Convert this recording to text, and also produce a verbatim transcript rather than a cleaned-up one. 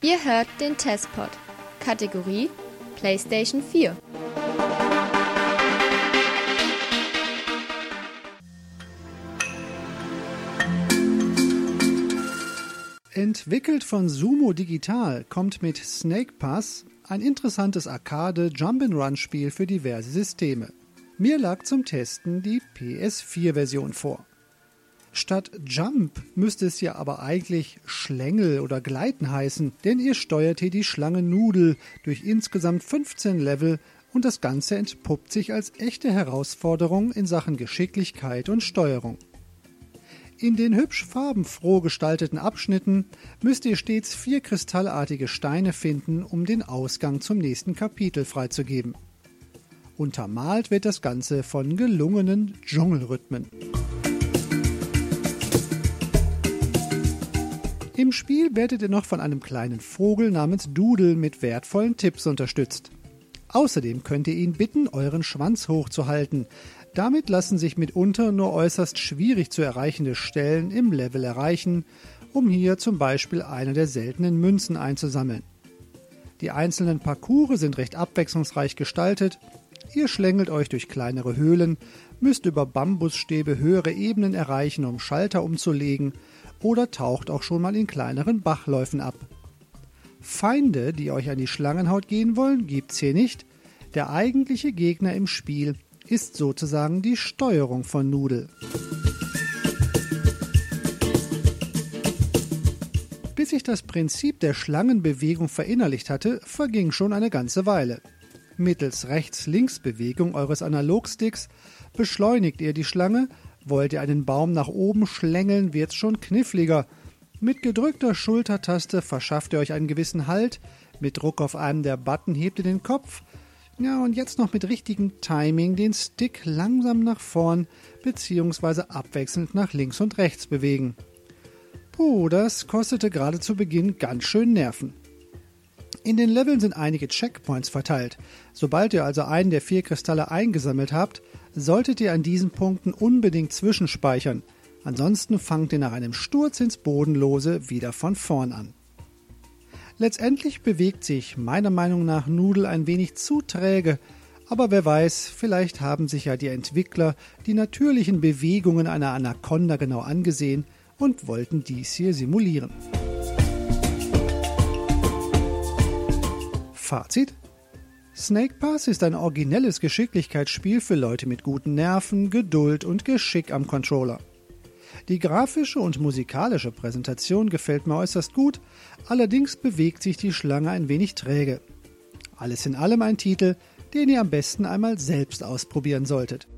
Ihr hört den Testpod. Kategorie PlayStation vier. Entwickelt von Sumo Digital kommt mit Snake Pass ein interessantes Arcade-Jump-and-Run-Spiel für diverse Systeme. Mir lag zum Testen die P S vier Version vor. Statt Jump müsste es ja aber eigentlich Schlängel oder Gleiten heißen, denn ihr steuert hier die Schlange Noodle durch insgesamt fünfzehn Level und das Ganze entpuppt sich als echte Herausforderung in Sachen Geschicklichkeit und Steuerung. In den hübsch farbenfroh gestalteten Abschnitten müsst ihr stets vier kristallartige Steine finden, um den Ausgang zum nächsten Kapitel freizugeben. Untermalt wird das Ganze von gelungenen Dschungelrhythmen. Im Spiel werdet ihr noch von einem kleinen Vogel namens Doodle mit wertvollen Tipps unterstützt. Außerdem könnt ihr ihn bitten, euren Schwanz hochzuhalten. Damit lassen sich mitunter nur äußerst schwierig zu erreichende Stellen im Level erreichen, um hier zum Beispiel eine der seltenen Münzen einzusammeln. Die einzelnen Parcours sind recht abwechslungsreich gestaltet. Ihr schlängelt euch durch kleinere Höhlen, müsst über Bambusstäbe höhere Ebenen erreichen, um Schalter umzulegen, oder taucht auch schon mal in kleineren Bachläufen ab. Feinde, die euch an die Schlangenhaut gehen wollen, gibt's hier nicht. Der eigentliche Gegner im Spiel ist sozusagen die Steuerung von Noodle. Bis ich das Prinzip der Schlangenbewegung verinnerlicht hatte, verging schon eine ganze Weile. Mittels Rechts-Links-Bewegung eures Analogsticks beschleunigt ihr die Schlange. Wollt ihr einen Baum nach oben schlängeln, wird's schon kniffliger. Mit gedrückter Schultertaste verschafft ihr euch einen gewissen Halt, mit Druck auf einen der Button hebt ihr den Kopf, ja, und jetzt noch mit richtigem Timing den Stick langsam nach vorn bzw. abwechselnd nach links und rechts bewegen. Puh, das kostete gerade zu Beginn ganz schön Nerven. In den Leveln sind einige Checkpoints verteilt. Sobald ihr also einen der vier Kristalle eingesammelt habt, solltet ihr an diesen Punkten unbedingt zwischenspeichern. Ansonsten fangt ihr nach einem Sturz ins Bodenlose wieder von vorn an. Letztendlich bewegt sich meiner Meinung nach Noodle ein wenig zu träge, aber wer weiß, vielleicht haben sich ja die Entwickler die natürlichen Bewegungen einer Anaconda genau angesehen und wollten dies hier simulieren. Fazit: Snake Pass ist ein originelles Geschicklichkeitsspiel für Leute mit guten Nerven, Geduld und Geschick am Controller. Die grafische und musikalische Präsentation gefällt mir äußerst gut, allerdings bewegt sich die Schlange ein wenig träge. Alles in allem ein Titel, den ihr am besten einmal selbst ausprobieren solltet.